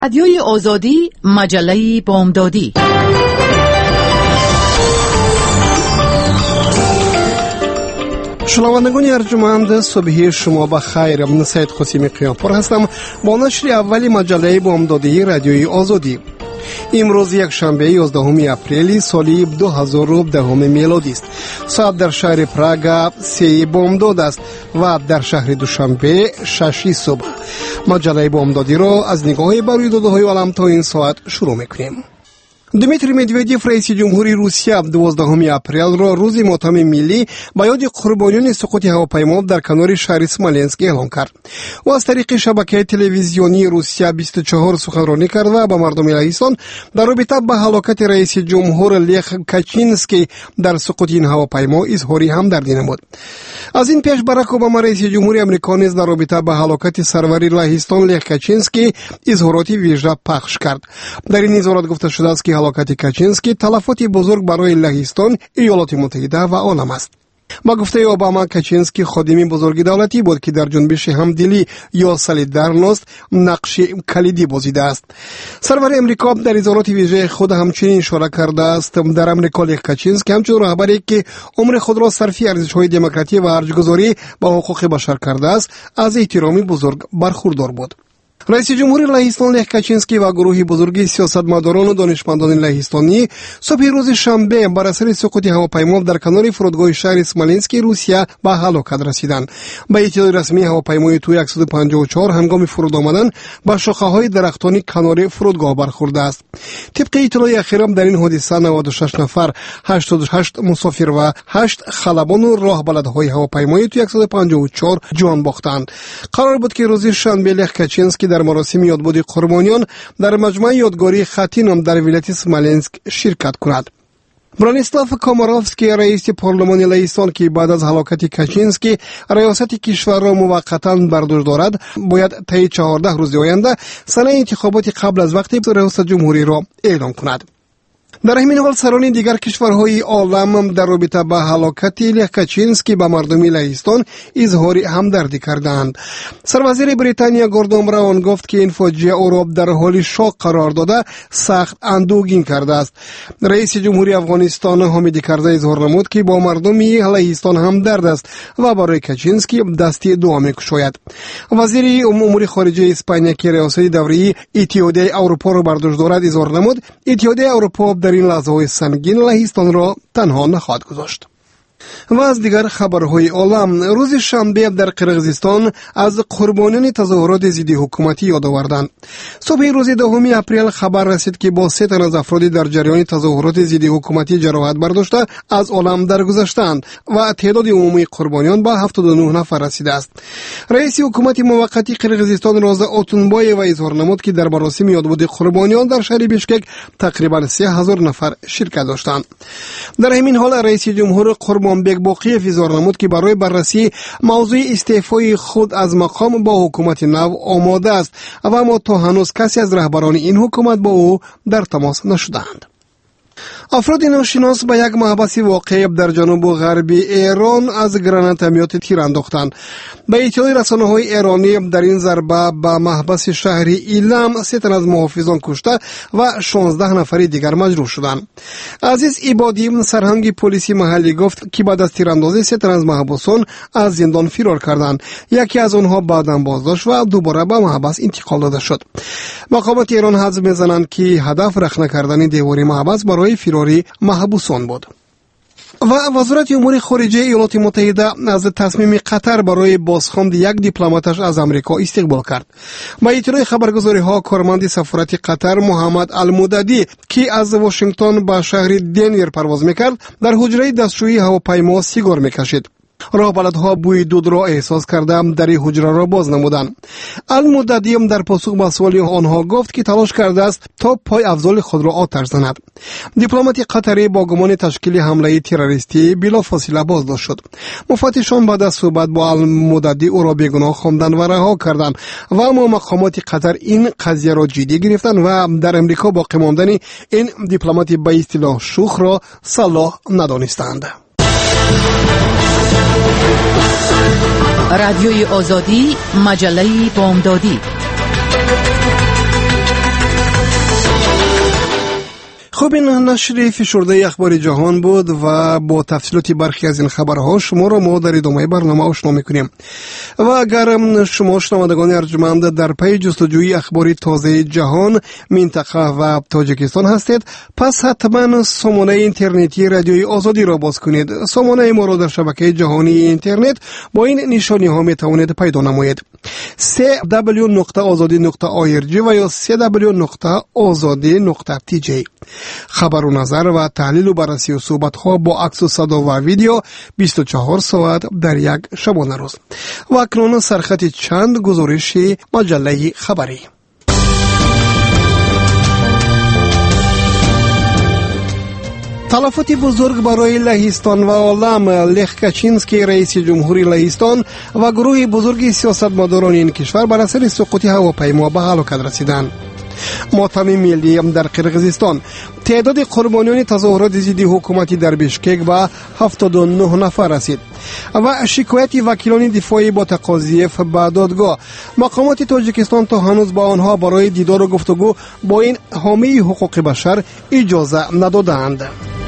رادیوی آزادی، مجله بامدادی. شنوندگان ارجمند، صبح شما بخیر. من سید قاسمی قیامپور هستم با نشر اولی مجله بامدادی رادیوی آزادی. امروز یک شنبه 11 اپریل سال 2010 میلادی است. ساعت در شهر پراگ 3 بامداد است و در شهر دوشنبه 6 صبح. مجله بامدادی را از نگاه بر رویدادهای عالم تا این ساعت شروع میکنیم. دمیتری مدودیف رئیس جمهوری روسیه 12 اپریل را روز ماتم ملی به یاد قربانیان سقوط هواپیما در کنار شهر اسمولنسک اعلام کرد. او از طریق شبکه تلویزیونی روسیه 24 سخنرانی کرد و به مردم لهستان در رابطه با هلاکت رئیس جمهور لخ کاچینسکی در سقوط این هواپیما اظهار همدردی نمود. از این پیش باراک اوباما رئیس جمهوری آمریکا نیز در رابطه با هلاکت سروری لهستان لخ کاچینسکی اظهارات ویژه پخش کرد. در این اظهارات گفته شده است که هلاکت کاچینسکی تلفاتی بزرگ برای لهستان، ایالات متحده و عالم است. با گفته اوباما کاچینسکی خادمی بزرگ دولتی بود که در جنبش همدلی یا سالیدارنوست نقش کلیدی بازیده است. سرور امریکا در اظهارات ویژه خود همچنین اشاره کرده است در امریکا لخ کاچینسکی همچون رهبری که عمر خود را صرف ارزش‌های دموکراسی و ارزش‌گذاری با حقوق بشر کرده است از احترامی بزرگ برخوردار بود. رئیس جمهور لهستان لخ کاچینسکی و گروهی بزرگی سیاستمداران و دانشمندان لهستانی صبح روز شنبه بر اثر سقوط هواپیما در کنار فرودگاه شهر اسمولنسک روسیه به هلاکت رسیدند. به اطلاع رسمی هواپیمای تو 154 هنگام فرود آمدن به شاخه‌های درختان کنار فرودگاه برخورده است. طبق اطلاع اخیرا در این حادثه 96 نفر، 88 مسافر و 8 خلبان و راهبلدهای هواپیمای تو 154 جان باختند. قرار بود که روز شنبه لخ کاچینسکی در مراسم یادبود قربانیان در مجمع یادگاری خاتینم در ولایت اسمولنسک شرکت کند. برانیسلاف کاماروفسکی رئیس پارلمان لهستان که بعد از هلاکت کاچینسکی ریاست کشور را موقتا بر دوش دارد باید طی 14 روز آینده سنه انتخابات قبل از وقت ریاست جمهوری را اعلام کند. در همین حال سران دیگر کشورهای عالم در رابطه با هلاکت لخ کاچینسکی به مردم لهستان اظهار همدردی کردند. سروزیر بریتانیا گوردون براون گفت که این فاجعه او را در حال شوک قرار داده سخت اندوهگین کرده است. رئیس جمهوری افغانستان حامد کرزی اظهار نمود که با مردم لهستان همدرد است و برای کاچینسکی دستی دعا می‌گشاید. وزیر امور خارجه اسپانیا که ریاست دوره اتحادیه اروپا را بر دوش دارد اظهار نمود اتحادیه اروپا در این لحظه‌های سنگین لهستان را تنها نخواهد گذاشت. و از دیگر خبرهای عالم، روز شنبه در قرقیزستان از قربانیان تظاهرات ضد حکومتی یاد آوردند. صبح روز 2 اپریل خبر رسید که با 3 تن از افراد در جریان تظاهرات ضد حکومتی جراحت برداشته از عالم درگذشتند و تعداد عمومی قربانیان به 79 نفر رسیده است. رئیس حکومت موقتی قرقیزستان روزا اوتونبایو اظهار نمود که در مراسم یادبود قربانیان در شهر بیشکک تقریبا 3000 نفر شرکت داشتند. در همین حال رئیس جمهور قربانبگ باقیف اظهار نمود که برای بررسی موضوع استعفای خود از مقام با حکومت نو آماده است و اما تا هنوز کسی از رهبران این حکومت با او در تماس نشدند. افراد ناشناس به یک محبس واقع در جنوب و غرب ایران از گرانیت تیر انداختند. به اطلاع رسانه‌های ایرانی در این ضربه به محبس شهری ایلام 3 تن از محافظان کشته و 16 نفر دیگر مجروح شدند. عزیز عبادی سرهنگ پلیسی محلی گفت که بعد از تیراندازی 3 تن از محبوسان از زندان فرار کردند. یکی از آنها بعداً بازداشت و دوباره به محبس انتقال داده شد. مقامات ایران حدس می‌زنند که هدف رخنه کردن دیوار محبس برای فراری محبوسان بود. و وزارت امور خارجه ایالات متحده از تصمیم قطر برای بازخواند یک دیپلماتش از امریکا استقبال کرد. با اطلاع خبرگزاری‌ها کارمند سفارت قطر محمد الموددی که از واشنگتن به شهر دنور پرواز می‌کرد در حجره دستشویی هواپیما سیگار می‌کشید. راهبلدها بوی دود را احساس کرده در حجره را باز نمودند. المددی در پاسخ به سوال آنها گفت که تلاش کرده است تا پای افضل خود را آتش زند. دیپلمات قطری با گمان تشکیل حمله تروریستی بلافاصله بازداشت شد. مفتشان بعد از صحبت با المددی او را بیگناه خواندند و رها کردند و اما مقامات قطر این قضیه را جدی گرفتند و در امریکا باقی ماندن این دیپلمات به اصطلاح شوخ را صلاح ندانستند. رادیوی آزادی، مجله بامدادی. خب این نشر فشرده اخبار جهان بود و با تفصیلات برخی از این خبرها شما را ما در ادامه برنامه آشنا می‌کنیم. و اگر شما شنوندگان ارجمند در پی جستجوی اخبار تازه جهان، منطقه و تاجیکستان هستید، پس حتما سامانه اینترنتی رادیوی آزادی را باز کنید. سامانه ما را در شبکه جهانی اینترنت با این نشانی ها می توانید پیدا نمایید: www.azadi.org و یا www.azadi.tj. خبر و نظر و تحلیل و بررسی و صحبت ها با عکس و صدا و ویدیو 24 ساعت در یک شبانه روز. و اکنون سرخط چند گزارش مجله خبری. تلفات بزرگ برای لهستان و عالم. لخ کاچینسکی رئیس جمهوری لهستان و گروه بزرگی سیاستمداران این کشور بر اثر سقوط هواپیما به هلاکت رسیدند. ماتم ملی در قرقیزستان. تعداد قربانیان تظاهرات ضد حکومتی در بشکک به 79 نفر رسید. و شکایت وکیلان دفاعی با تقاضی به دادگاه. مقامات تاجیکستان تا هنوز با آنها برای دیدار و گفتگو با این حامی حقوق بشر اجازه ندادند.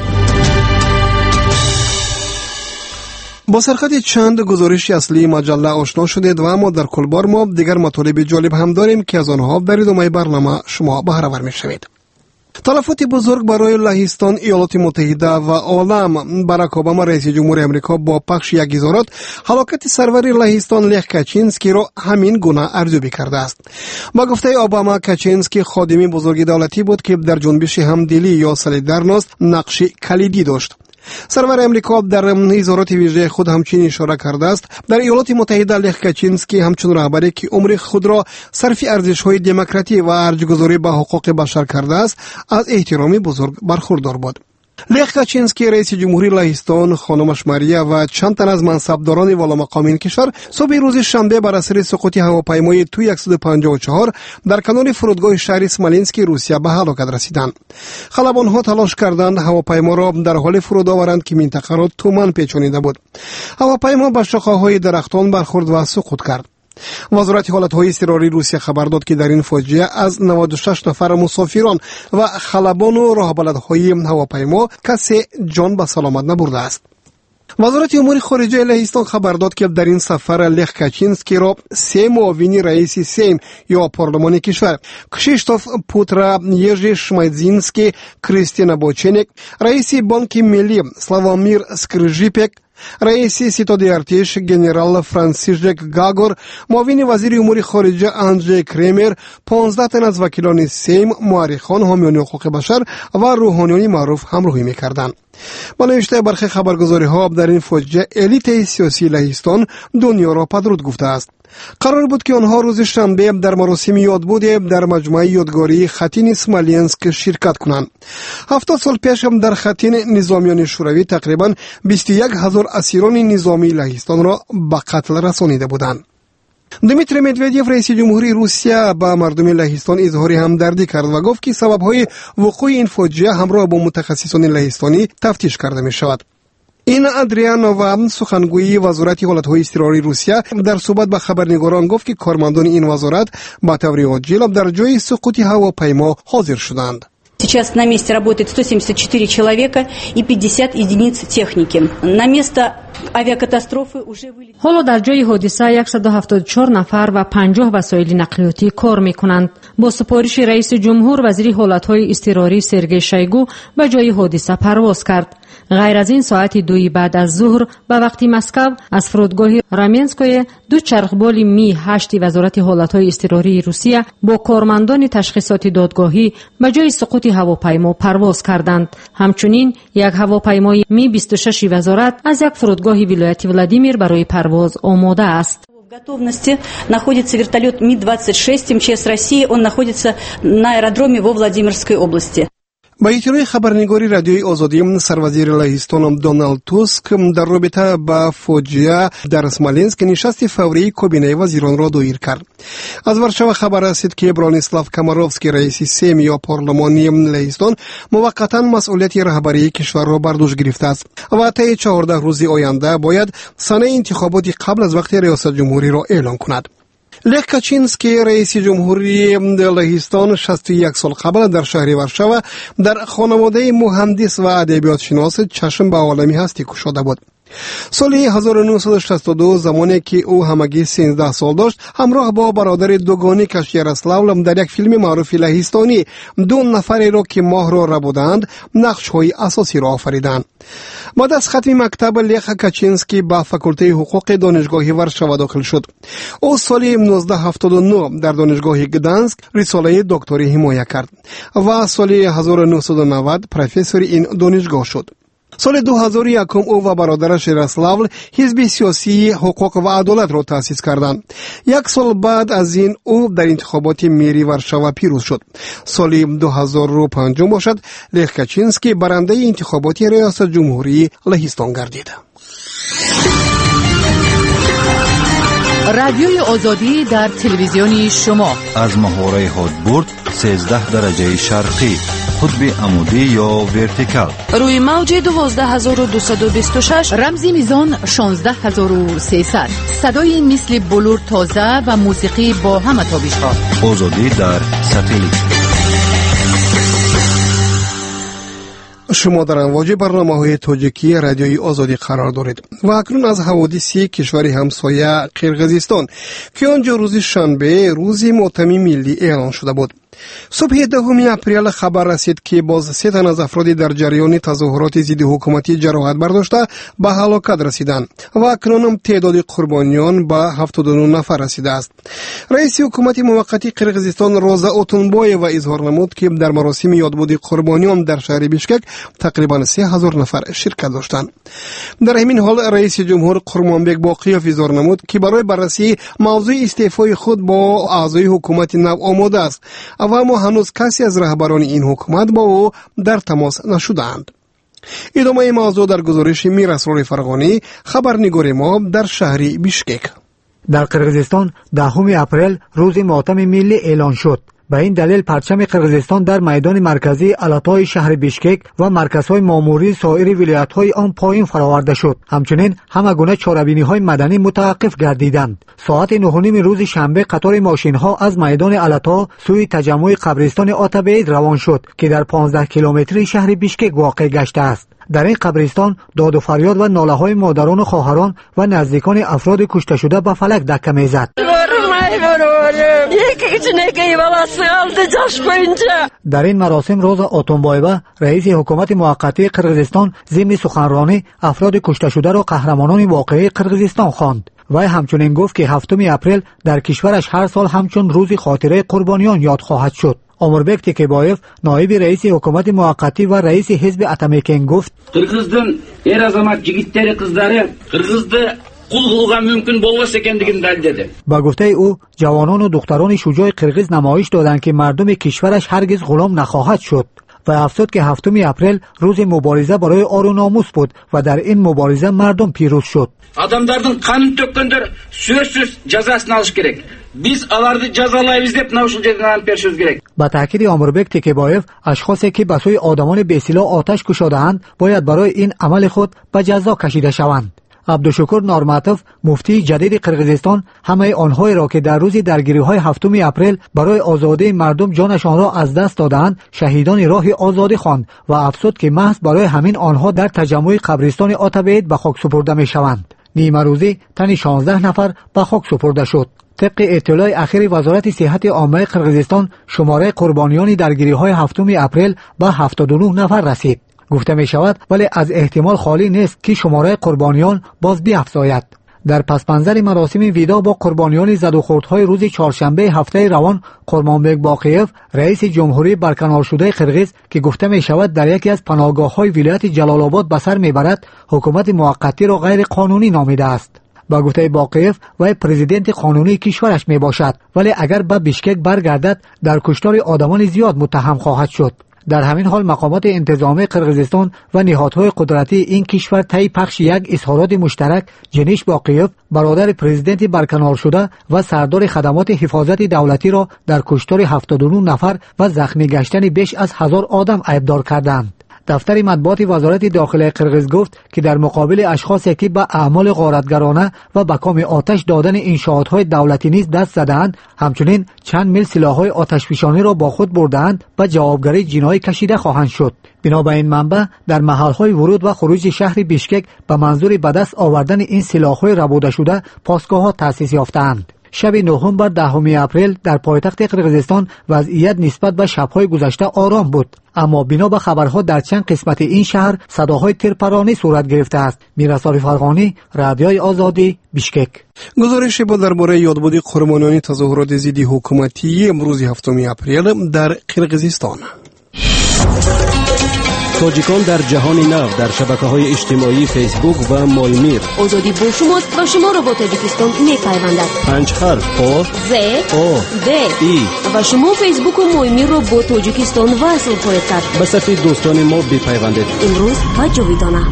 با سرخط چند گزارش اصلی مجله آشنا شدید و اما در کل بار ما دیگر مطالب جالب هم داریم که از آنها در ادامه برنامه شما بهره ور می‌شوید. تلفات بزرگ برای لهستان، ایالات متحده و عالم. باراک اوباما رئیس جمهور امریکا با پخش یک اظهارات هلاکت سرور لهستان لخ کاچینسکی را همین گونه ارزیابی کرده است. با گفته اوباما، کاچینسکی خادم بزرگ دولتی بود که در جنبش همدلی یا سالیدارنوست نقش کلیدی داشت. سرور امریکا در اظهارات ویژه خود همچنین اشاره کرده است در ایالات متحده لخ کاچینسکی همچون رهبری که عمر خود را صرف ارزش‌های دموکراسی و ارزش‌گذاری به حقوق بشر کرده است از احترام بزرگ برخوردار بود. لخ کاچینسکی رئیس جمهوری لهستان، خانمش ماریا و چند تن از منصبداران والا مقام این کشور صبح روز شنبه بر اثر سقوط هواپیمای تو 154 در کنار فرودگاه شهر اسمالینسک روسیه به هلاکت رسیدند. خلبان‌ها تلاش کردند هواپیما را در حال فرود آورند که منطقه را تومن پیچانیده بود. هواپیما به شاخه‌های درختان برخورد و سقوط کرد. وزارت حالت‌های اضطراری روسیه خبر داد که در این فاجعه از 96 نفر مسافران و خلبان و راهبلدهای هواپیما کسی جان به سلامت نبرده است. وزارت امور خارجه لهستان خبر داد که در این سفر لخ کاچینسکی را 3 معاون رئیس سیم یا پارلمان کشور، کشیشتوف پوترا یژی شمایدزینسکی، کریستینا بوچنیک، رئیس بانک ملی سلاوامیر سکرژیپک، رئیس ستاد ارتش گنرال فرانسیشک گاگور، معاون وزیر امور خارجه اندری کریمر، 15 تن از وکیلان سیم، مورخان، حامیان حقوق بشر و روحانیان معروف همراهی می‌کردند. با نوشته برخی خبرگزاری‌ها در این فاجعه الیت سیاسی لهستان دنیا را پدرود گفته است. قرار بود که آنها روز شنبه در مراسم یادبود در مجمع یادگاری خطین اسمالینسک شرکت کنند. 70 سال پیش در خطین نظامیان شوروی تقریباً 21,000 اسیران نظامی لهستان را به قتل رسانیده بودند. دمیتری مدودیف رئیس جمهوری روسیه با مردم لهستان اظهار همدردی کرد و گفت که سبب‌های وقوع این فاجعه همراه با متخصصان لهستانی تفتیش کرده می‌شود. این ادریان و سخنگوی وزارت حالت‌های اضطراری روسیه در صحبت با خبرنگاران گفت که کارمندان این وزارت به طور عاجل در جای سقوط هواپیما حاضر شدند. Сейчас на месте работает 174 человека и 50 единиц техники. На место авиакатастрофы уже вылетели. حالا در جای حادثه 174 نفر و 50 وسایل نقلیاتی کار می‌کنند. با سپارش رئیس جمهور، وزیر حالت‌های اضطراری سرگئی شویگو به جای حادثه پرواز کرد. غیر از این ساعت 2 بعد از ظهر به وقت مسکو از فرودگاه رامینسکوی 2 چرخبال می 8 وزارت حالت‌های اضطراری روسیه با کارمندان تشخیصات دادگاهی به جای سقوط هواپیما پرواز کردند. همچنین یک هواپیمای می 26 وزارت از یک فرودگاه ولایت ولادیمیر برای پرواز آماده است. В готовности находится вертолет Ми-26 МЧС России. Он находится на аэродроме во Владимирской области. با اطلاع خبرنگاری رادیوی آزادی، سروزیر لهستان دونالد توسک در رابطه با فاجعه در اسمالینسک نشست فوری کابینه وزیران را دایر کرد. از ورشوا خبر رسید که برانیسلاو کاماروفسکی رئیس سیم یا پارلمانی لهستان موقتا مسئولیت رهبری کشور را بر دوش گرفته است و طی 14 روز آینده باید سنه انتخابات قبل از وقت ریاست جمهوری را اعلام کند. لخ کاچینسکی رئیس جمهوری لهستان 61 سال قبل در شهر ورشاو در خانواده مهندس و ادبیات شناس چشم به عالمی هستی کشاده بود. سال 1962 زمانی که او همگی 13 سال داشت، همراه با برادر دوگانی‌اش یاروسلاو در یک فیلم معروف لهستانی دو نفری را که ماه را بودند نقش‌های اساسی را آفریدند. بعد از ختم مکتب لخ کاچینسکی به فاکولته حقوق دانشگاه ورشاو داخل شد. او سال 1979 در دانشگاه گدانسک رساله دکتری حمایت کرد و سال 1990 پروفسور این دانشگاه شد. سال 2001 او و برادرش یاروسلاو حزب سیاسی حقوق و عدالت را تأسیس کردند. یک سال بعد از این او در انتخابات میری ورشاو پیروز شد. سال 2005 باشد لخ کاچینسکی برنده انتخابات ریاست جمهوری لهستان گردید. رادیوی آزادی در تلویزیون شما از محوره هادبورد 13 درجه شرقی، قطب عمودی یا ورتیکال، روی موج 12226، رمزی میزان 16300، صدای مثل بلور تازه و موسیقی با همه تابش‌ها. آزادی در ساتلیت. شما در امواج برنامه‌های تاجیکی رادیوی آزادی قرار دارید و اکنون از حوادث کشور همسایه قرقیزستان که آنجا روز شنبه روز ماتم ملی اعلان شده بود. صبح 10 اپریل خبر رسید که باز 3 تن از افرادی در جریان تظاهرات ضد حکومتی جراحت برداشته به هلاکت رسیدند و اکنون تعداد قربانیان به 79 نفر رسیده است. رئیس حکومت موقتی قرقیزستان روزا اوتونبایوا اظهار نمود که در مراسم یادبود قربانیان در شهر بیشکک تقریبا 3000 نفر شرکت داشتند. در همین حال رئیس جمهور قرمانبک باقیوف اظهار نمود که برای بررسی موضوع استعفای خود با اعضای حکومت نو آماده است و اما هنوز کسی از رهبران این حکومت با او در تماس نشدند. ادامه موضوع در گزارش میراسرور فرغانی، خبرنگار ما در شهر بیشکک. در قرقیزستان 10 اپریل روز ماتم ملی اعلان شد. به این دلیل پرچم قرقیزستان در میدان مرکزی علاتای شهر بیشکک و مرکزهای ماموری سایر ولایت‌های آن پایین فراورده شد. همچنین همه گونه چاره‌بینی‌های مدنی متوقف گردیدند. ساعت 9:30 روز شنبه قطار ماشین‌ها از میدان علاتا سوی تجمع قبرستان آتابید روان شد که در 15 کیلومتری شهر بیشکک واقع گشته است. در این قبرستان داد و فریاد و ناله‌های مادران و خواهران و نزدیکان افراد کشته شده به فلک دکه می‌زد. در این مراسم روزا اوتونبایوا رئیس حکومت موقتی قرقیزستان ضمن سخنرانی افراد کشته شده را قهرمانان واقعی قرقیزستان خواند. و همچنین گفت که 7 اپریل در کشورش هر سال همچون روز خاطره قربانیان یاد خواهد شد. اموربک تکیبایف نایب رئیس حکومت موقتی و رئیس حزب اتامکن گفت Qirg'izdan er azamat yigitlari qizlari Qirg'izda qul qilgan mumkin bo'lmas ekanligini daldedi. با گفته او جوانان و دختران شجاع قرقیز نمایش دادند که مردم کشورش هرگز غلام نخواهد شد و افزود که 7 اپریل روز مبارزه برای آر و ناموس بود و در این مبارزه مردم پیروز شد. Adamlardan qanın tökkenler söz jazasını alış gerek. Biz alardı jazalayız deb navşul jazani berishimiz gerek. با تاکید اموربک تکیبایف اشخاصی که به سوی آدمان بی‌سلاح آتش گشاده‌اند باید برای این عمل خود به جزا کشیده شوند. عبدالشکور نورماتوف مفتی جدید قرقیزستان همه آنهایی را که در روز درگیری‌های 7 اپریل برای آزادی مردم جانشان را از دست دادند شهیدان راه آزادی خواند و افزود که محض برای همین آنها در تجمع قبرستان آتابید به خاک سپرده می‌شوند. نیمه روزی تن 16 نفر به خاک سپرده شد. طبق اطلاع اخیر وزارت صحت عامه قرقیزستان شماره قربانیان درگیری‌های 7 اپریل به 79 نفر رسید. گفته می شود ولی از احتمال خالی نیست که شماره قربانیان باز بیفزاید. در پسمنظر مراسم ویدا با قربانیان زد و خوردهای روز چهارشنبه هفته روان قرمانبک باقیوف رئیس جمهوری برکنار شده قرقیز که گفته می شود در یکی از پناهگاه‌های ولایت جلال آباد به سر میبرد حکومت موقتی را غیر قانونی نامیده است. با گفته باقیوف و پرزیدنت قانونی کشورش می باشد ولی اگر به بیشکک برگردد در کشتار آدمان زیاد متهم خواهد شد. در همین حال مقامات انتظامی قرقیزستان و نهادهای قدرتی این کشور طی پخش یک اظهارات مشترک جنیش باقیوف برادر پرزیدنت برکنار شده و سردار خدمات حفاظت دولتی را در کشتار 79 نفر و زخمی گشتن بیش از 1000 آدم عیبدار کردند. دفتر مطبوعات وزارت داخله قرقیز گفت که در مقابل اشخاصی که به اعمال غارتگرانه و به کام آتش دادن انشاءات‌های دولتی نیز دست زدند، همچنین چند میل سلاح‌های آتشفشانی را با خود بردند و جوابگری جنایی کشیده خواهند شد. بنا به این منبع در محل‌های ورود و خروج شهر بیشکک به منظور به دست آوردن این سلاح‌های ربوده شده پاسگاه‌ها تأسیس یافته‌اند. شب 9 بر 10 اپریل در پایتخت قرقیزستان وضعیت نسبت به شب‌های گذشته آرام بود، اما بنا به خبرها در چند قسمت این شهر صداهای تیرپرانی صورت گرفته است. میرسال فرغانی، رادیوی آزادی، بیشکک. گزارش با درباره یادبود قربانیان تظاهرات ضد حکومتی امروز 7 اپریل در قرقیزستان. تاجیکان در جهان نو در شبکه‌های اجتماعی فیسبوک و مایمیر. آزادی با شماست و شما را با تاجیکستان می‌پیوندد. 5 حرف آ ز آ د ای و شما فیسبوک و مایمیر را با تاجیکستان وصل خواهید کرد. به صف دوستان ما بپیوندید. امروز و جاویدانه.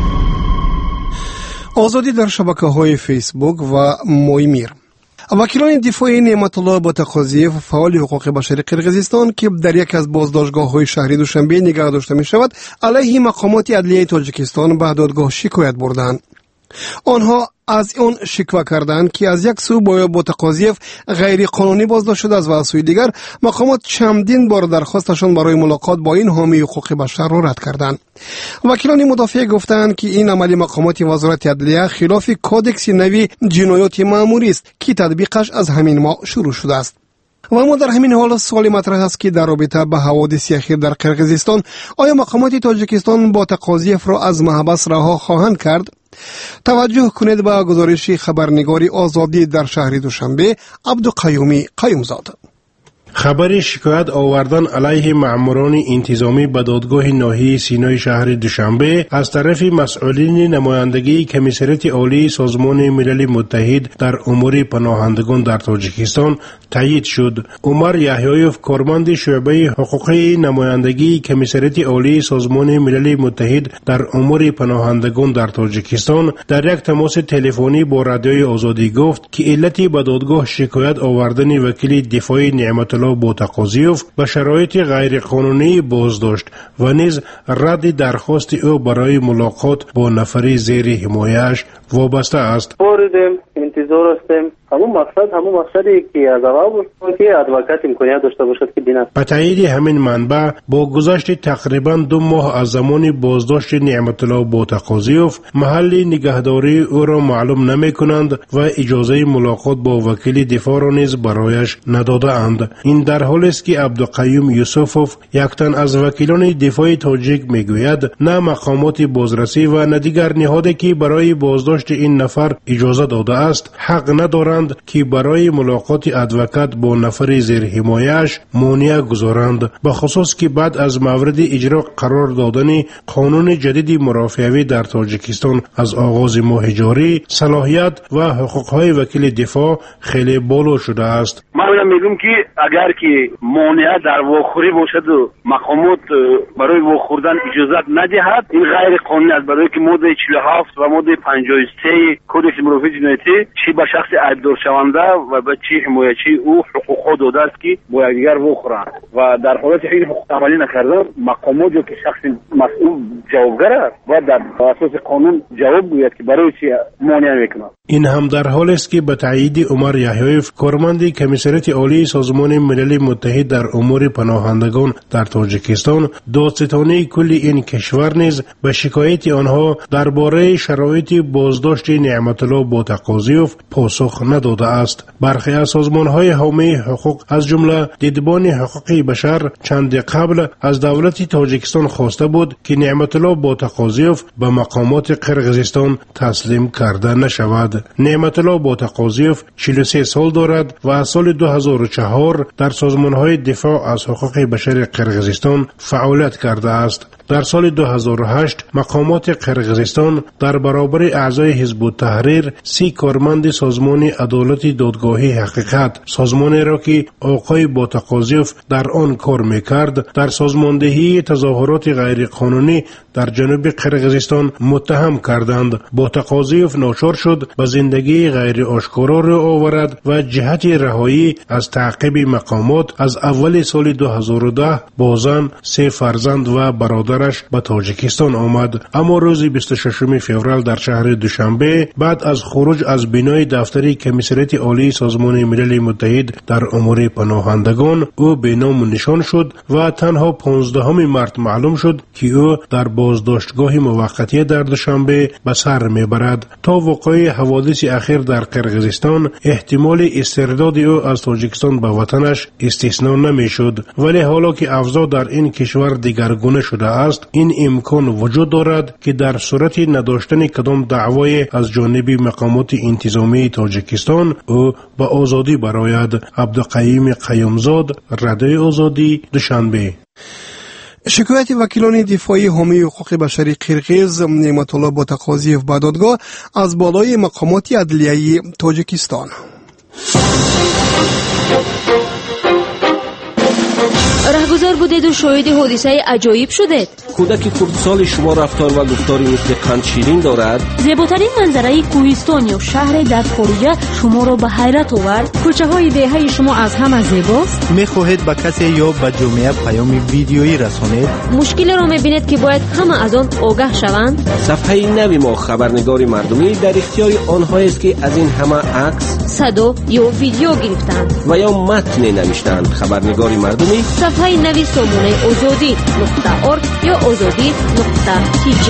آزادی در شبکه‌های فیسبوک و مایمیر. وکیلان دفاع نعمت الله باتقاضیف فعال حقوق بشری قرقیزستان که در یک از بازداشتگاه‌های شهری دوشنبه نگاه داشته می‌شود علیه مقامات عدلیه تاجیکستان به دادگاه شکایت بردند. آنها از اون شکوه کردند که از یک سو باتقاضیف غیر قانونی بازداشت شده است و از سوی دیگر مقامات چندین بار درخواستشان برای ملاقات با این حامی حقوق بشر را رد کردند. وکیلان مدافع گفتند که این عمل مقامات وزارت عدلیه خلاف کودکس نوی جنایات مأموری است که تطبیقش از همین ماه شروع شده است. و اما در همین حال سوال مطرح است که در رابطه به حوادث اخیر در قرقیزستان آیا مقامات تاجیکستان باتقاضیف را از محبس رها خواهند کرد؟ توجه کنید به گزارش خبرنگار آزادی در شهر دوشنبه عبدالقیومی قیومزاده. خبر شکایت آوردن علیه مأموران انتظامی به دادگاه ناحیه سینای شهر دوشنبه از طرف مسئولین نمایندگی کمیسریت عالی سازمان ملل متحد در امور پناهندگان در تاجیکستان تایید شد. عمر یحیایف، کارمند شعبه حقوقی نمایندگی کمیسریت عالی سازمان ملل متحد در امور پناهندگان در تاجیکستان، در یک تماس تلفنی با رادیوی آزادی گفت که علت به دادگاه شکایت آوردن وکیل دفاع نعمت الله باتقاضیف به شرایط غیر قانونی بازداشت و نیز رد درخواست او برای ملاقات با نفر زیر حمایه‌اش وابسته است. انتظار هستیم. همون مقصدی که از اول بود که ادوکات امکانیت داشته باشد که بینه. به تایید همین منبع با گذشت تقریبا 2 ماه از زمان بازداشت نعمت الله باتقاضیف محل نگهداری او را معلوم نمی کنند و اجازه ملاقات با وکیل دفاع را نیز برایش نداده اند. این در حالی است که عبدالقیوم یوسفوف، یک تن از وکیلان دفاع تاجیک میگوید نه مقامات بازرسی و نه دیگر نهادی که برای بازداشت این نفر اجازه داده است حق ندارند که برای ملاقات ادوکات با نفر زیر حمایه‌اش مانع گذارند، به خصوص که بعد از مورد اجرا قرار دادن قانون جدید مرافعه‌ای در تاجیکستان از آغاز ماه جاری صلاحیت و حقوق‌های وکیل دفاع خیلی بالا شده است. من میگم که اگر که مانع در واخوری باشد و مقامات برای واخوردن اجازت ندهد این غیر قانونی است، برای که ماده 47 و ماده 53 کدکس مرافعه جنایتی چی به شخص عیبدار شونده و به چی حمایتچی او حقوق داده است که با یکدیگر واخورند و در حالت این حقوق عملی نکردن مقامات که شخص مسئول جوابگر است و در اساس قانون جواب گوید که برای چی مانع میکنند. این هم در حالی است که به تایید عمر یحیایف، کارمند کمیسریت عالی سازمان ملل متحد در امور پناهندگان در تاجیکستان، دادستانی کل این کشور نیز به شکایت آنها درباره شرایط بازداشت نعمت الله باتقاضیف پاسخ نداده است. برخی از سازمان‌های حامی حقوق از جمله دیدبان حقوق بشر چند قبل از دولت تاجیکستان خواسته بود که نعمت الله باتقاضیف به مقامات قرقیزستان تسلیم کرده نشود. نعمت الله باتقاضیف 43 سال دارد و از سال 2004 در سازمان‌های دفاع از حقوق بشر قرقیزستان فعالیت کرده است. در سال 2008 مقامات قرقیزستان در برابر اعضای حزب التحریر 30 کارمند سازمان عدالت دادگاهی حقیقت، سازمانی را که آقای باتقاضیوف در آن کار میکرد، در سازماندهی تظاهرات غیرقانونی در جنوب قرقیزستان متهم کردند. باتقاضیوف ناچار شد به زندگی غیر آشکارا رو آورد و جهت رهایی از تعقیب مقامات از اول سال 2010 با زن، 3 فرزند و برادرش به تاجیکستان آمد. اما روز 26 فوریه در شهر دوشنبه بعد از خروج از بینای دفتر کمیسریت عالی سازمان ملل متحد در امور پناهندگان او به نام نشان شد و تنها 15 مارس معلوم شد که او در بازداشتگاه موقتی در دوشنبه به سر میبرد. تا وقوع حوادث اخیر در قرقیزستان احتمال استرداد او از تاجیکستان به وطنش استثنا نمیشد، ولی حالا که اوضاع در این کشور دیگرگونه شده است، این امکان وجود دارد که در صورت نداشتن کدام دعوای از جانب مقامات انتظامی تاجیکستان او به آزادی برآید. عبدالقیوم قیومزاد، رادیوی آزادی، دوشنبه. شکایت وکیلان دفاعی حامی حقوق بشری قرقیز نعمت الله باتقاضیوف به دادگاه از بالای مقامات عدلیه تاجیکستان. رهگذار بودید و شاهد حادثه عجایب شدید. کودک کردسال شما رفتار و گفتاری مثل قند شیرین دارد. زیباترین منظره کوهستان یا شهر در خارج شما را به حیرت آورد. کوچه های دهه شما از همه زیباست. میخواهید به کسی یا به جامعه پیام ویدیویی رسانید. مشکل را میبینید که باید همه از آن آگاه شوند. صفحه نوی ما خبرنگار مردمی در اختیار آنها است که از این همه عکس، صدا یا ویدیو گرفتند و یا متن نوشتند. خبرنگار مردمی صفحه نوی سامانه azadi.org یا azadi.tj.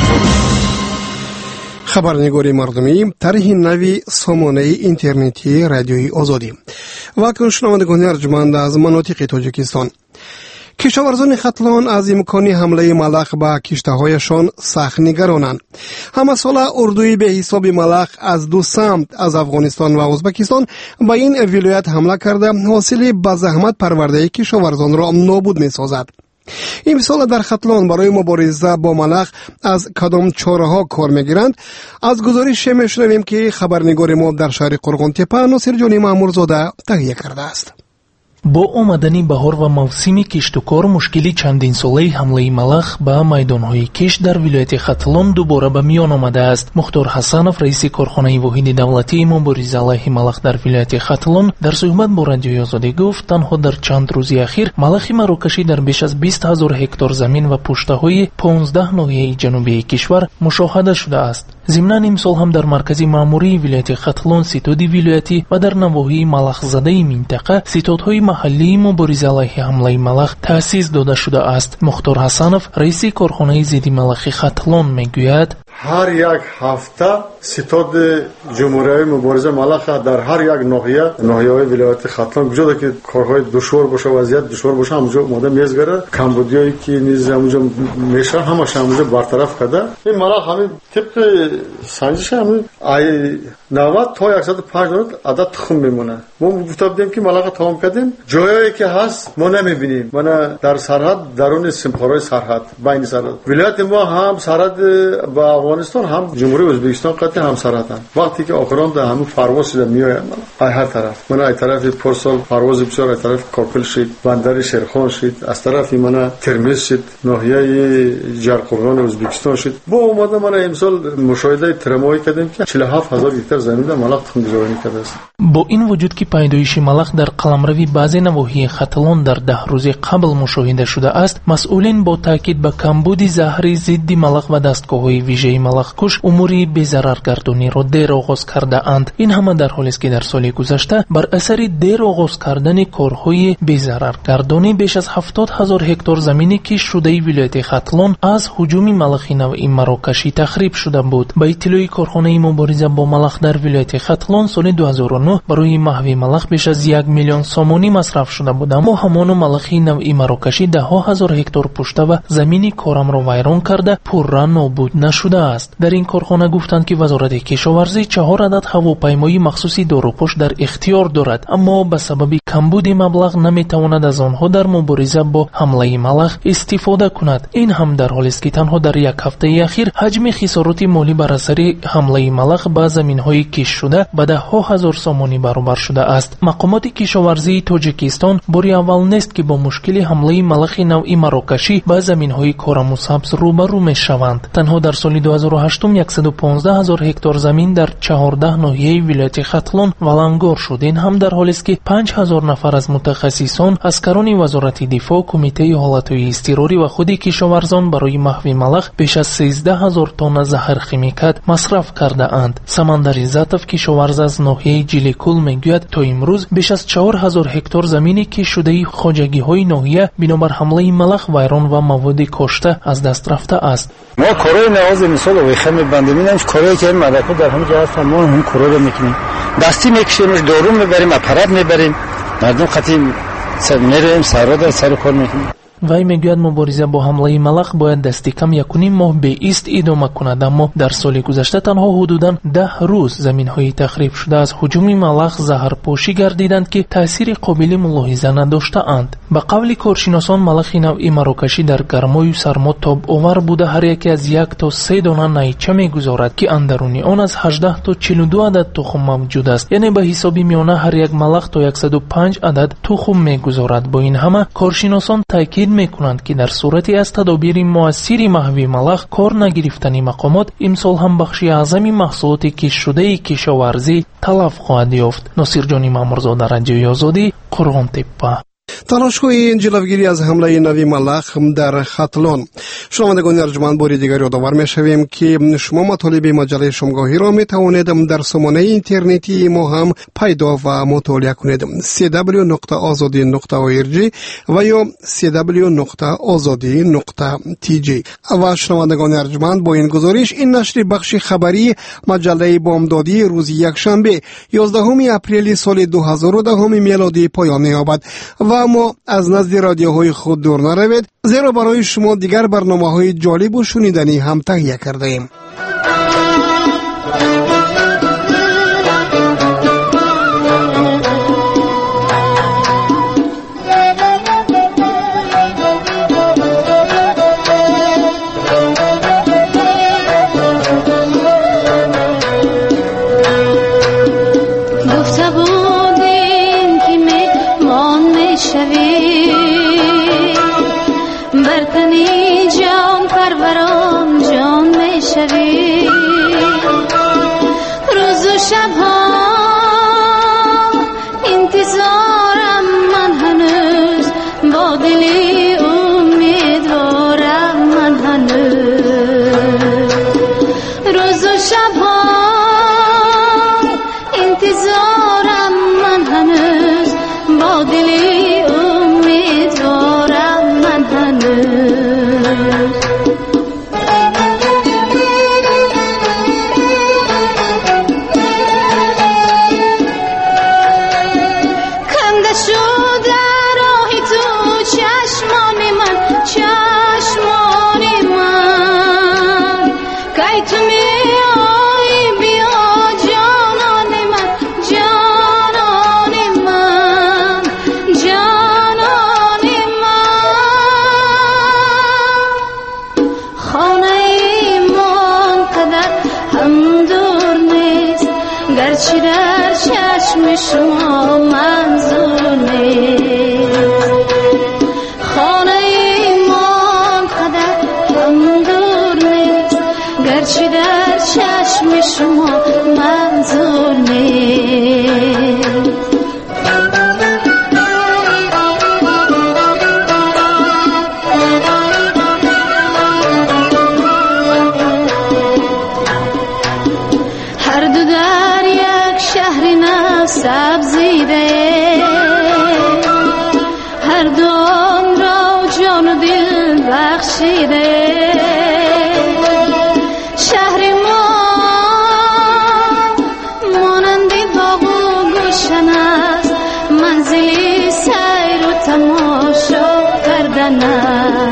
خبرنگاری مردمی طرح نوی سامانه اینترنتی رادیوی آزادی. و شنوندگان ارجمند از مناطق تاجیکستان، کشاورزان ختلان از امکان حمله ملخ به کشته‌هایشان سخت نگرانند. همه سال اردوی به حساب ملخ از 2 سمت از افغانستان و ازبکستان به این ولایت حمله کرده حاصل به زحمت پرورده کشاورزان را نابود می‌سازد. این سال در ختلان برای مبارزه با ملخ از کدام چاره‌ها کار می‌گیرند؟ از گزارش می‌شنویم که خبرنگار ما در شهر قرغن‌تپه ناصر جانی مامورزاده تهیه کرده است. با آمدنی بهار و موسم کشت و کار مشکلی چندین ساله حمله ملخ به میدانهای کشت در ولایت ختلان دوباره به میان آمده است. مختار حسنов رئیس کارخانه واحد دولتی مبارزه علیه ملخ در ولایت ختلان در صحبت با رادیوی آزادی گفت تنها در چند روز اخیر ملخ مراکشی در بیش از 20,000 هکتار زمین و پشته‌های 15 ناحیه جنوبی کشور مشاهده شده است. ضمناً امسال هم در مرکز ماموری ولایت ختلان ستاد ولایتی و در نواحی ملخ زده منطقه ستادهای محلی مبارزه علیه حمله ملخ تأسیس داده شده است. مختار حسنов رئیس کارخانه ضد ملخ ختلان میگوید هر یک هفته ستاد جمهوری مبارزه ملخ در هر یک ناحیه ولایت ختلان کجا که کارهای دشوار باشه، وضعیت دشوار باشه، همونجا اومده میزگره. کمبودیایی که نیز همونجا میشه همش همونجا برطرف کرده. این ملخ همین طبق سنجش همین 90 تا 105 عدد تخم میمونه. ما گفته بودیم که ملخ تمام کردیم، جایی که هست ما نمیبینیم. من در سرحد درون سمپارای سرحد بین سرحد ولایت ما هم سرحد با افغانستان هم جمهوری ازبکستان قطعی هم سرحدن. وقتی که آخرام در همون پرواز شده میایم من هر طرف، من از طرف پرسال پرواز بسیار، از طرف کاکل شد، بندر شیرخان شد، از طرف من ترمز شد، ناحیه جرقوقان ازبکستان شد. با اومدن من امسال مشاهده ترمایی کردیم که 47,000 هکتار زمین در ملخ تخم گذاری کرده است. با این وجود که پیدایش ملخ در قلمروی بعضی نواحی ختلان در 10 روز قبل مشاهده شده است، مسئولین با تاکید به کمبود زهری ضد ملخ و دستگاه‌های ویژه ملخ کش اموری بی‌ضررگردانی را دیر آغاز کرده اند. این همه در حالی است که در سال گذشته بر اثر دیر آغاز کردن کارهای بی‌ضررگردانی بیش از 70,000 هکتار زمینی که شده ولایت ختلان از هجوم ملخ نوعی مراکشی تخریب شده بود. با اطلاع کارخانه مبارزه با ملخ در ولایت ختلان سال 2009 برای محو ملخ بیش از 1 میلیون سامانی مصرف شده بود، اما همان ملخ نوعی مراکشی 10,000 هکتار پشته و زمینی کارم را ویران کرده پررا نابود نشده است. در این کارخانه گفتند که وزارت کشاورزی 4 عدد هواپیمای مخصوصی داروپوش در اختیار دارد، اما به سبب کمبود مبلغ نمیتواند از آنها در مبارزه با حمله ملخ استفاده کند. این هم در حالی است که تنها در یک هفته اخیر حجم خسارات مالی بر اثر حمله ملخ به زمین‌های کش شده به 10,000 سامانی برابر شده است. مقامات کشاورزی تاجیکستان باری اول نیست که با مشکل حمله ملخ نوعی مراکشی به زمین‌های کارآموزسبز روبرو می‌شوند. تنها در سال 2008 115,000 هکتار زمین در 14 ناحیه ولایت ختلان ولنگار شد. این هم در حالی است که 5,000 نفر از متخصصان، اسکران وزارت دفاع، کمیته حالتهای اضطراری و خود کشاورزان برای محو ملخ بیش از 13,000 تن زهر خیمیکات مصرف کرده اند. سمندر عزتов کشاورز از ناحیه جلیکول میگوید تا امروز بیش از 4,000 هکتار زمینی که شده خواجگی‌های ناحیه بنابر حمله ملخ ویران و مواد کشته از دست رفته است. ما کارهای نواز مثال ویخه میبندیم، این کارهایی که این ملک‌ها در همه جا هستن ما هم کارا رو میکنیم، دستی میکشیمش، دارو میبریم، اپرات میبریم، مردم خطی میریم سرا در سر کار میکنیم. وی میگوید مبارزه با حمله ملخ باید دستی کم 1.5 ماه به ایست ادامه کند، اما در سال گذشته تنها حدوداً 10 روز زمین‌های تخریب شده از هجوم ملخ زهرپوشی گردیدند که تأثیر قابل ملاحظه نداشته‌اند. به قول کارشناسان ملخ نوعی مراکشی در گرمای و سرما تاب آور بوده، هر یک از 1 تا 3 دانه نیچه میگذارد که اندرون آن از 18 تا 42 عدد تخم موجود است، یعنی به حساب میانه هر یک ملخ تا 105 عدد تخم میگذارد. با این همه کارشناسان تاکید میکنند که در صورتی از تدابیر موثر محو ملخ کار نگرفتن مقامات امسال هم بخش اعظمی محصولات کش شده کشاورزی تلف خواهد یافت. ناصرجان مامورزاده، رادیوی آزادی، قرغان تپه. تلاش‌های جلوگیری از حمله نوی ملخ در ختلان. شنوندگان ارجمند، باری دیگر یادآور می‌شویم که شما مطالب مجله شامگاهی را می‌توانید در سامانه اینترنتی ما هم پیدا و مطالعه کنید. www.azadi.org و یا www.azadi.tg. و شنوندگان ارجمند، با این گزارش این نشر بخش خبری مجله بامدادی روز یکشنبه 11 اپریل سال 2010 میلادی پایان یابد و ما از نزد رادیوهای خود دور نروید، زیرا برای شما دیگر برنامه‌های جالب و شنیدنی هم تهیه کرده ایم.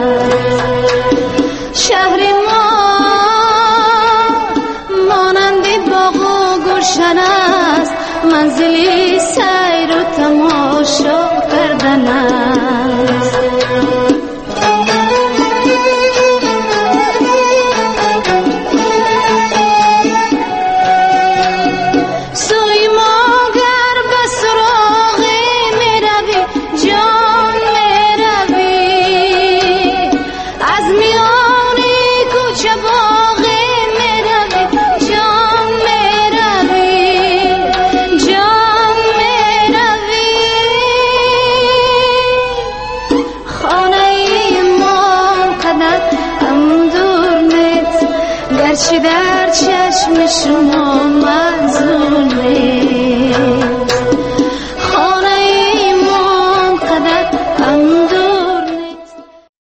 شهر ما مانند چشم